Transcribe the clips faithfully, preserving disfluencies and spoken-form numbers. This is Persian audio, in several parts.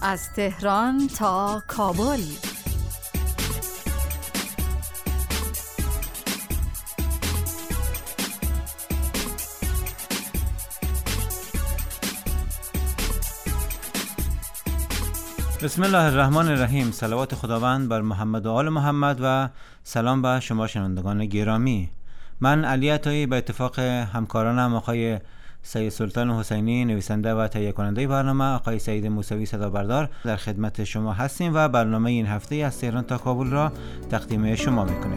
از تهران تا کابل. بسم الله الرحمن الرحیم. صلوات خداوند بر محمد و آل محمد و سلام به شما شنوندگان گرامی. من علی عطایی به اتفاق همکارانم آقای سید سلطان حسینی نویسنده و تهیه کننده برنامه، آقای سعید موسوی صدا بردار در خدمت شما هستیم و برنامه این هفته از تهران تا کابل را تقدیم شما میکنیم.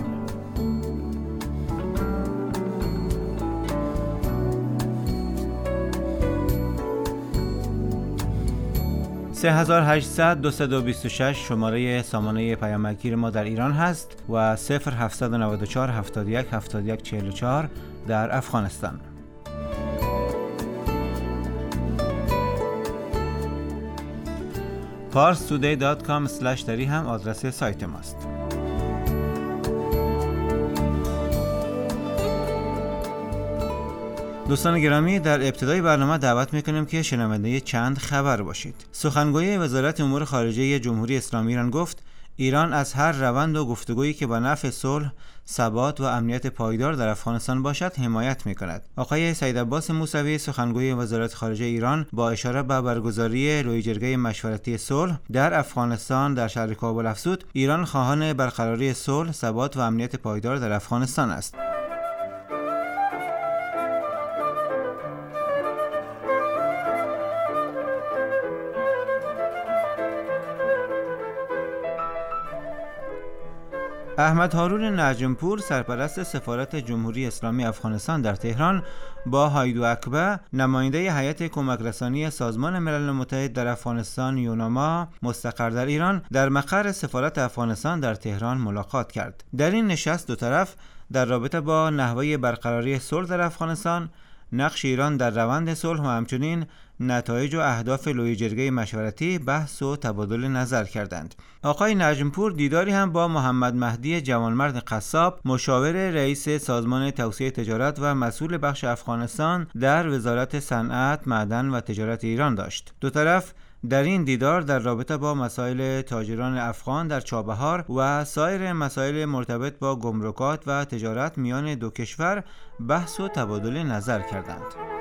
سه هزار و هشتصد دویست و بیست و شش شماره سامانه پیامگیر ما در ایران هست و صفر هفتصد و نود و چهار هفتاد و یک هفتاد و یک چهل و چهار در افغانستان. پارس تودی دات کام اسلش دری هم آدرس سایت ماست. دوستان گرامی، در ابتدای برنامه دعوت میکنیم که شنونده چند خبر باشید. سخنگوی وزارت امور خارجه جمهوری اسلامی ایران گفت ایران از هر روند و گفتگویی که به نفع صلح، ثبات و امنیت پایدار در افغانستان باشد حمایت میکند. آقای سید عباس موسوی سخنگوی وزارت خارجه ایران با اشاره به برگزاری لویجرگه مشورتی صلح در افغانستان در شهر کابل افزود ایران خواهان برقراری صلح، ثبات و امنیت پایدار در افغانستان است. احمد هارون نجمپور سرپرست سفارت جمهوری اسلامی افغانستان در تهران با هایدو اکبه نماینده هیئت کمک رسانی سازمان ملل متحد در افغانستان یوناما مستقر در ایران در مقر سفارت افغانستان در تهران ملاقات کرد. در این نشست دو طرف در رابطه با نحوه برقراری صلح در افغانستان، نقش ایران در روند صلح و همچنین نتایج و اهداف لویجرگه مشورتی بحث و تبادل نظر کردند. آقای نجمپور دیداری هم با محمد مهدی جوانمرد قصاب مشاور رئیس سازمان توسعه تجارت و مسئول بخش افغانستان در وزارت صنعت، معدن و تجارت ایران داشت. دو طرف در این دیدار در رابطه با مسائل تاجران افغان در چابهار و سایر مسائل مرتبط با گمرکات و تجارت میان دو کشور بحث و تبادل نظر کردند.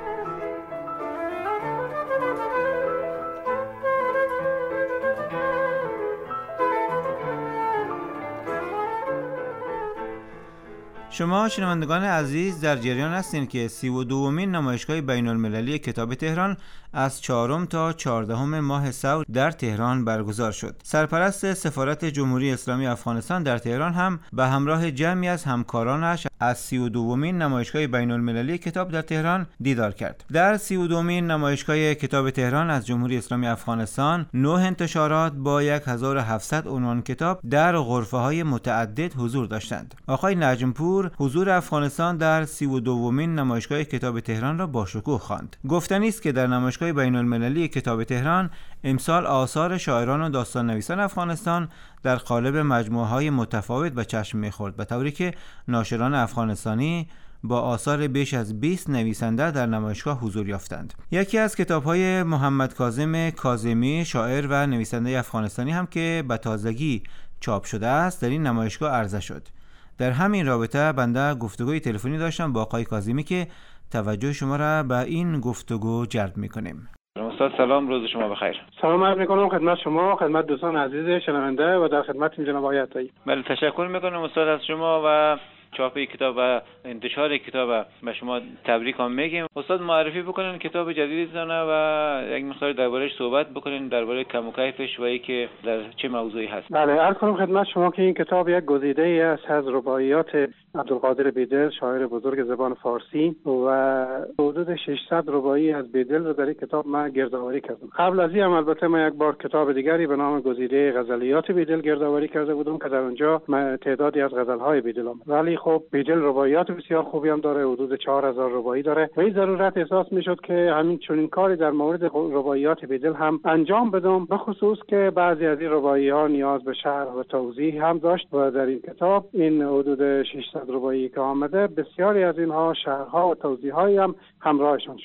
شما شنوندگان عزیز در جریان هستین که سی و دومین نمایشگاه بین المللی کتاب تهران از چهارم تا چهاردهم ماه سور در تهران برگزار شد. سرپرست سفارت جمهوری اسلامی افغانستان در تهران هم به همراه جمعی از همکارانش از سی و دومین نمایشگاه بین المللی کتاب در تهران دیدار کرد. در سی و دومین نمایشگاه کتاب تهران از جمهوری اسلامی افغانستان نه انتشارات با هزار و هفتصد عنوان کتاب در غرفه‌های متعدد حضور داشتند. آقای نجمپور حضور افغانستان در سی و دومین نمایشگاه کتاب تهران را با شکوه خواند. گفتنی است که در نمایشگاه بین المللی کتاب تهران امسال آثار شاعران و داستان نویسان افغانستان در قالب مجموعه‌های متفاوت به چشم می‌خورد، به طوری که ناشران افغانستانی با آثار بیش از بیست نویسنده در نمایشگاه حضور یافتند. یکی از کتاب‌های محمد کاظم کاظمی شاعر و نویسنده افغانستانی هم که به تازگی چاپ شده است در این نمایشگاه عرضه شد. در همین رابطه بنده گفتگوی تلفنی داشتم با آقای کاظمی که توجه شما را به این گفتگو جلب می‌کنیم. استاد سلام، روز شما بخیر. سلام عرض می‌کنم خدمت شما، خدمت دوستان عزیز شنونده و در خدمت جناب آقای عطایی. بله، تشکر می‌کنم استاد از شما و چاپ کتاب و انتشار کتاب به شما تبریک هم میگیم. استاد معرفی بکنین کتاب جدیدتون و یک مقدار درباره‌اش صحبت بکنین، درباره کم و کیفش و اینکه در چه موضوعی هست. بله، عرض کنم خدمت شما که این کتاب یک گزیده‌ای است از رباعیات عبدالقادر بیدل، شاعر بزرگ زبان فارسی، و حدود ششصد رباعی از بیدل رو در این کتاب من گردآوری کردم. قبل از این هم البته من یک بار کتاب دیگری به نام گزیده غزلیات بیدل گردآوری کرده بودم که در اونجا من تعدادی از غزل‌های بیدل هم. ولی خب بیدل رباعیات بسیار خوبی هم داره، حدود چهار هزار رباعی داره و این ضرورت احساس میشد که همین چنین کاری در مورد رباعیات بیدل هم انجام بدم، به خصوص که بعضی از این رباعی‌ها نیاز به شرح و توضیح هم داشت و در این کتاب این حدود ششصد رباعی که آمده بسیاری از اینها شرح‌ها و توضیح‌هایی هم همراهشان شده.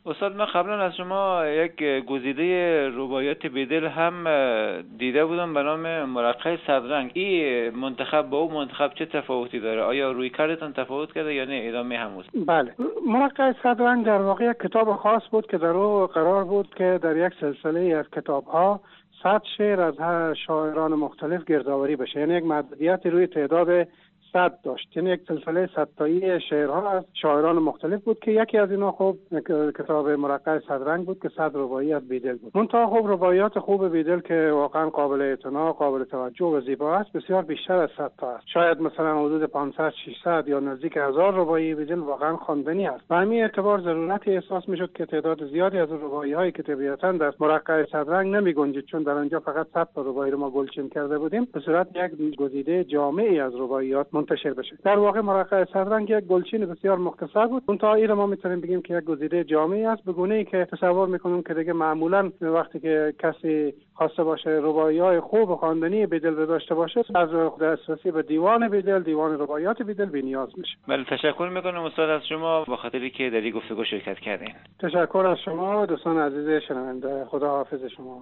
استاد من قبلا از شما یک گزیده رباعیات بیدل هم دیده بودم به نام مرقع صدرنگ. این منتخب با اون منتخب چه تفاوتی داره؟ آیا روی کارتان تفاوت کرده یا نه ادامه هموست؟ بله، مرقع صدرنگ در واقع یک کتاب خاص بود که در او قرار بود که در یک سلسله از کتاب‌ها صد شعر از شاعران مختلف گردآوری بشه، یعنی یک محدودیت روی تعداد صد داشت، یعنی یک سلسله صد تایی شعرها از شاعران مختلف بود که یکی از اینا خوب کتاب مرقع صدرنگ بود که صد رباعی از بیدل بود. منتها خوب رباعیات خوب بیدل که واقعا قابل اعتنا، قابل توجه و زیبا است بسیار بیشتر از صد تا است. شاید مثلا حدود پانصد ششصد یا نزدیک هزار رباعی بیدل واقعا خواندنی است. به همین اعتبار ضرورتی احساس میشد که تعداد زیادی از رباعی‌هایی که طبیعتاً در مرقع صدرنگ نمی‌گنجید، چون در آنجا فقط صد تا رباعی رو ما گلچین کرده بودیم، به صورت یک گزیده جامعی از رباعیات منتشر بشه. در واقع مرقع صدرنگ یک گلچین بسیار مختصر بود. اون تا این ما میتونیم بگیم که یک گزیده جامعی است، به گونه‌ای که تصور میکنیم که دیگه معمولاً وقتی که کسی خواسته باشه رباعی‌های خوب خواندنی بیدل رو داشته باشه، از دسترسی به دیوان بیدل، دیوان رباعیات بیدل بی‌نیاز میشه. بله، تشکر میکنم استاد از شما با خاطری که در این گفتگو شرکت کردین. تشکر از شما دوستان عزیز شنونده. خدا حافظ شما.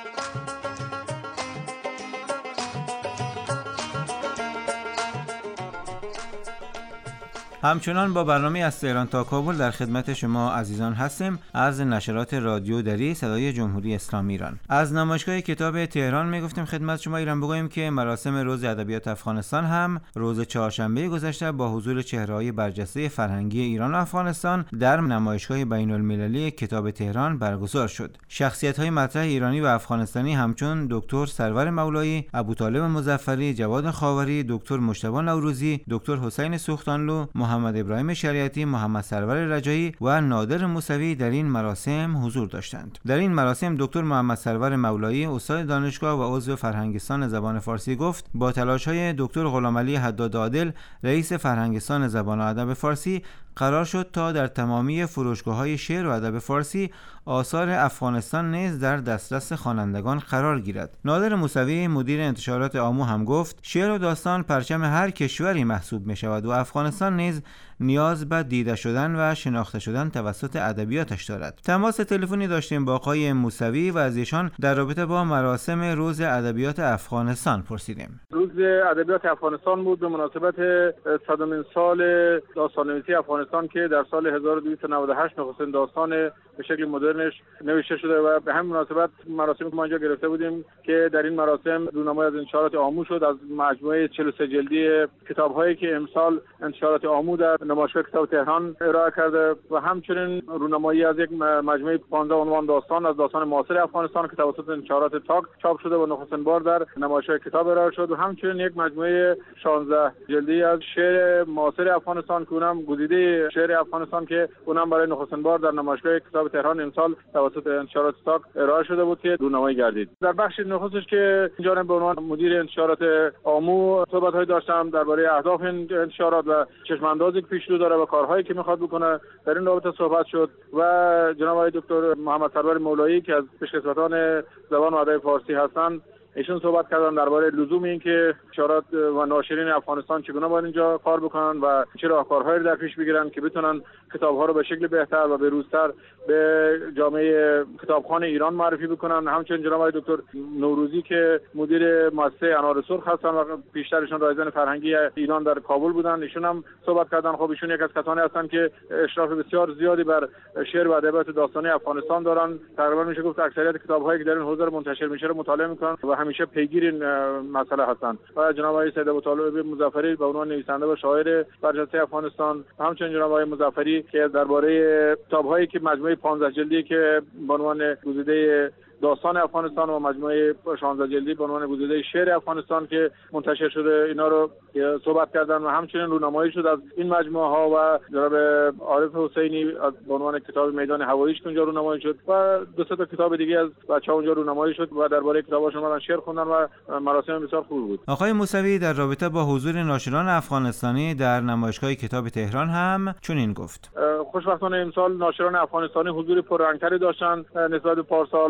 همچنان با برنامه از تهران تا کابل در خدمت شما عزیزان هستیم از نشرات رادیو دری صدای جمهوری اسلامی ایران. از نمایشگاه کتاب تهران میگفتیم خدمت شما ایران بگوییم که مراسم روز ادبیات افغانستان هم روز چهارشنبه گذشته با حضور چهره‌های برجسته فرهنگی ایران و افغانستان در نمایشگاه بین‌المللی کتاب تهران برگزار شد. شخصیت‌های مطرح ایرانی و افغانستانی همچون دکتر سرور مولایی، ابوطالب مظفری، جواد خاوری، دکتر مجتبی نوروزی، دکتر حسین سوختانلو، محمد ابراهیم شریعتی، محمد سرور رجایی و نادر موسوی در این مراسم حضور داشتند. در این مراسم دکتر محمد سرور مولایی استاد دانشگاه و عضو فرهنگستان زبان فارسی گفت با تلاش‌های دکتر غلامعلی حداد عادل رئیس فرهنگستان زبان و ادب فارسی قرار شد تا در تمامی فروشگاه‌های شعر و ادب فارسی آثار افغانستان نیز در دسترس خوانندگان قرار گیرد. نادر موسوی مدیر انتشارات آمو هم گفت شعر و داستان پرچم هر کشوری محسوب می‌شود و افغانستان نیز نیاز به دیده شدن و شناخته شدن توسط ادبیاتش دارد. تماس تلفنی داشتیم با آقای موسوی و از ایشان در رابطه با مراسم روز ادبیات افغانستان پرسیدیم. روز ادبیات افغانستان بود به مناسبت صدمین سال داستان‌نویسی افغانستان که در سال هزار و دویست و نود و هشت نخستین داستان به شکل مدرنش نوشته شده و به همین مناسبت مراسمی که ما اینجا گرفته بودیم که در این مراسم رونمایی از انتشارات آمو شد از مجموعه چهل و سه جلدی کتاب‌هایی که امسال انتشارات آمو در نمایشگاه کتاب تهران ارائه کرده و همچنین رونمایی از یک مجموعه پانزده عنوان داستان از داستان معاصر افغانستان که توسط انتشارات تاک چاپ شده و نخستین بار در نمایشگاه کتاب ارائه شد و همچنین یک مجموعه شانزده جلدی از شعر معاصر افغانستان که اونم گزیده شعر افغانستان که اونم برای نخستین بار در نمایشگاه کتاب تهران امسال توسط انتشارات تاک ارائه شده بود که رونمایی گردید. در بخش نخستش که اینجا به عنوان مدیر انتشارات آمو صحبت‌های داشتم درباره اهداف این انتشارات و چشم‌اندازی که پیش رو داره و کارهایی که میخواد بکنه در این رابطه صحبت شد و جناب آقای دکتر محمد سرور مولایی که از پیشکسوتان زبان و ادب فارسی هستند ایشون صحبت کردن درباره لزوم این که انتشارات و ناشرین افغانستان چگونه باید اینجا کار بکنن و چه راهکارهایی در پیش بگیرن که بتونن کتاب‌ها رو به شکل بهتر و به‌روزتر به جامعه کتابخوان ایران معرفی بکنن. همچنین جناب آقای دکتر نوروزی که مدیر مؤسسه انار سرخ هستن و بیشترشون رایزن فرهنگی ایران در کابل بودن ایشون هم صحبت کردن. خب ایشون یک از کسانی هستن که اشراف بسیار زیادی بر شعر و ادبیات داستانی افغانستان دارن. تقریبا میشه گفت اکثریت کتاب‌هایی که در این حوزه منتشر میشه رو مطالعه میکنن و همیشه پیگیر این مسئله هستند. و جناب آقای سید ابوطالب مظفری به عنوان نویسنده و شاعر برجسته افغانستان، همچنین جناب آقای مظفری که درباره کتاب‌هایی که مجموعه پانزده جلدی که به عنوان گزیده داستان افغانستان و مجموعه شانزده جلدی به عنوان گزیده شعر افغانستان که منتشر شده اینا رو صحبت کردن و همچنین رونمایی شد از این مجموعه ها و جناب عارف حسینی به عنوان کتاب میدان هواییش که اونجا رونمایی شد و دو سه تا کتاب دیگه از بچه‌ها اونجا رونمایی شد و درباره کتاباشون اومدن شعر خوندن و مراسم بسیار خوب بود. آقای موسوی در رابطه با حضور ناشران افغانستانی در نمایشگاه کتاب تهران هم چنین گفت: خوشبختانه امسال ناشران افغانستانی حضور پررنگتری داشتن نسبت به پارسال. در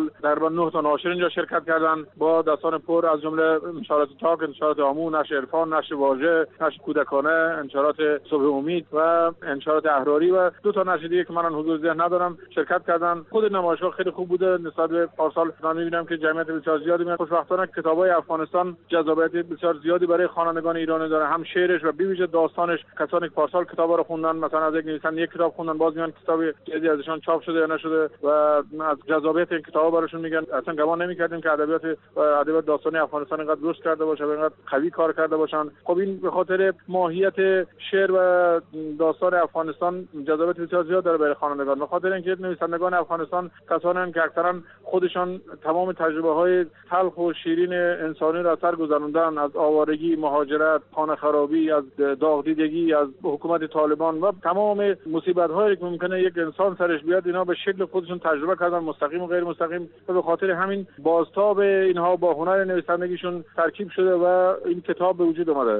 تقریبا نه تا ناشر اینجا شرکت کردن با داستان پر از جمله انشارات تاک، انشارات آمو، نشر عرفان، نشر واژه، نشر کودکانه، انشارات صبح امید و انشارات احراری و دو تا نشر دیگه که من حضور ذهن ندارم شرکت کردن. خود نمایشگاه خیلی خوب بوده نسبت به پارسال. من می‌بینم که جمعیت بسیار زیادی میاد. خوشبختانه کتابای افغانستان جذابیت بسیار زیادی برای خوانندگان ایرانی داره، هم شعرش و بویژه داستانش. کسانی که پارسال کتابا رو خوندن، مثلا از یک نویسنده یک کتاب خوندن، باز میان کتاب جدیدی ازشان چاپ شده یا نشده و از جذابیت این کتابا براشون میگن. اصلا گمان نمی‌کردیم که ادبیات و ادبیات داستانی افغانستان اینقدر درست کرده باشه و اینقدر قوی کار کرده باشن. خب این به خاطر ماهیت شعر و داستان افغانستان جذابیت بسیار زیاد داره برای خوانندگان. به خاطر اینکه نویسندگان افغانستان کسانی هستند که اکثرا خودشان تمام تجربه‌های تلخ و شیرین انسانی را سر گذروندن، از آوارگی، مهاجرت، خانه خرابی، از داغ دیدگی، از حکومت طالبان و تمام مصیبت‌هایی که ممکنه یک انسان سرش بیاد، اینا به شکل خودشون تجربه کردن، مستقیم و غیر مستقیم، و به خاطر همین بازتاب اینها با هنر نویسندگیشون ترکیب شده و این کتاب به وجود اومده.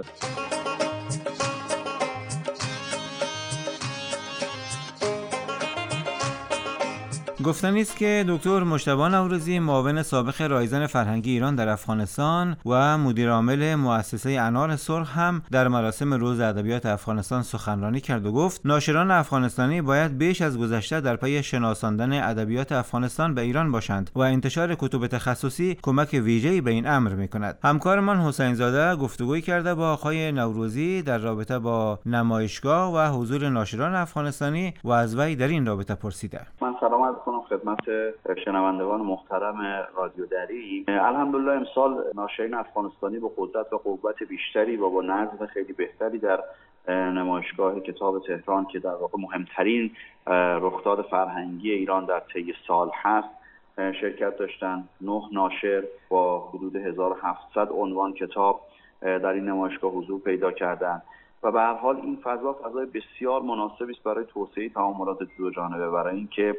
گفتنی است که دکتر مجتبی نوروزی، معاون سابق رایزن فرهنگی ایران در افغانستان و مدیر عامل مؤسسه انار سرخ هم در مراسم روز ادبیات افغانستان سخنرانی کرد و گفت ناشران افغانستانی باید بیش از گذشته در پی شناساندن ادبیات افغانستان به ایران باشند و انتشار کتب تخصصی کمک ویژه‌ای به این امر می‌کند. همکارمان حسین زاده گفتگویی کرده با آقای نوروزی در رابطه با نمایشگاه و حضور ناشران افغانستانی و از وی در این رابطه پرسیده. من سلام عرض کنم خدمت شنوندگان محترم رادیو دری. الحمدلله امسال ناشرین افغانستانی با قدرت و قوت بیشتری و با نظم خیلی بهتری در نمایشگاه کتاب تهران که در واقع مهمترین رخداد فرهنگی ایران در طی سال هست شرکت داشتن. نه ناشر با حدود هزار و هفتصد عنوان کتاب در این نمایشگاه حضور پیدا کردند و به هر حال این فضا فضای بسیار مناسبی است برای توسعه تعاملات دو جانبه، برای اینکه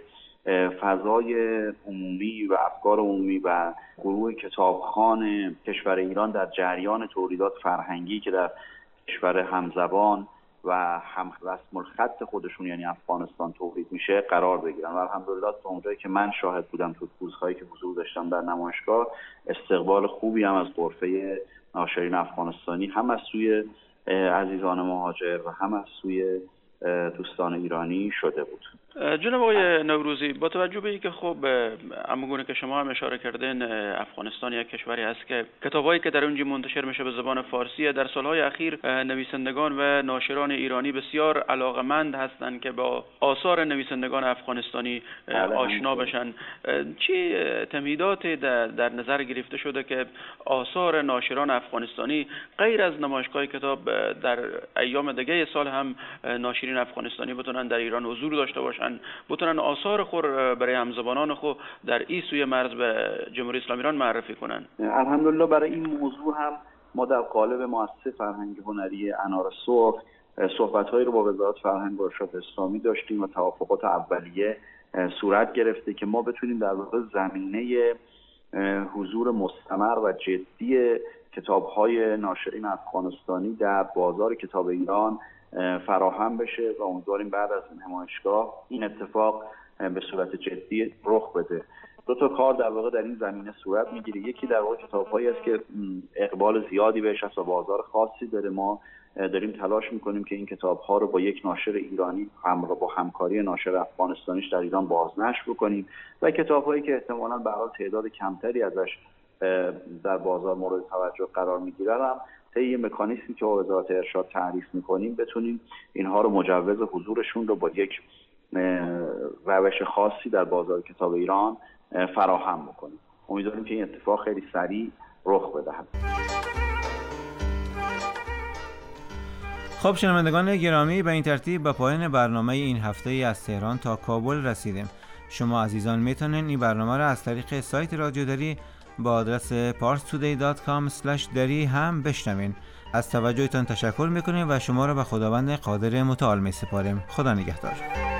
فضای عمومی و افکار عمومی و گروه کتابخوان کشور ایران در جریان تولیدات فرهنگی که در کشور همزبان و هم رسم الخط خودشون یعنی افغانستان تولید میشه قرار بگیرن و الحمدلله تا اونجایی که من شاهد بودم تو روزهایی که حضور داشتم در نمایشگاه استقبال خوبی هم از غرفه ناشرین افغانستانی هم از سوی عزیزان مهاجر و هم از سوی دوستان ایرانی شده بود. جناب آقای نوروزی، با توجه به اینکه خب همونگونه که شما هم اشاره کردین افغانستان یک کشوری است که کتابایی که در اونجا منتشر میشه به زبان فارسی، در سالهای اخیر نویسندگان و ناشران ایرانی بسیار علاقمند هستند که با آثار نویسندگان افغانستانی آشنا بشن. چی تمهیداتی در, در نظر گرفته شده که آثار ناشران افغانستانی غیر از نمایشگاه کتاب در ایام دیگه سال هم ناشرین افغانستانی بتونن در ایران حضور داشته باشن، بتونن آثار خود برای همزبانان خود در این سوی مرز به جمهوری اسلامی ایران معرفی کنن؟ الحمدلله برای این موضوع هم ما در قالب مؤسسه فرهنگی هنری انار سرخ صحبت‌هایی رو با وزارت فرهنگ و ارشاد اسلامی داشتیم و توافقات اولیه صورت گرفته که ما بتونیم در واقع زمینه حضور مستمر و جدی کتاب‌های ناشرین افغانستانی در بازار کتاب ایران فراهم بشه و امیدواریم بعد از این نمایشگاه این اتفاق به صورت جدی رخ بده. دو تا کار در واقع در این زمینه صورت میگیره. یکی در واقع کتاب‌هایی است که اقبال زیادی بهش هست و بازار خاصی داره. ما داریم تلاش میکنیم که این کتاب‌ها رو با یک ناشر ایرانی همراه با همکاری ناشر افغانستانیش در ایران بازنشر بکنیم و کتاب‌هایی که احتمالاً به هر تعداد کمتری ازش در بازار مورد توجه قرار میگیرن هم طی مکانیزمی که وزارت ارشاد تعریف میکنیم بتونیم اینها رو مجوز حضورشون رو با یک روش خاصی در بازار کتاب ایران فراهم بکنیم. امیدواریم که این اتفاق خیلی سریع رخ بدهد. خب شنوندگان گرامی، به این ترتیب به پایان برنامه این هفته از تهران تا کابل رسیدیم. شما عزیزان میتونین این برنامه را از طریق سایت رادیو دری با آدرس پارس تودی دات کام اسلش دری هم بشنوین. از توجهتان تشکر میکنیم و شما را به خداوند قادر متعال میسپاریم. خدا نگهدار.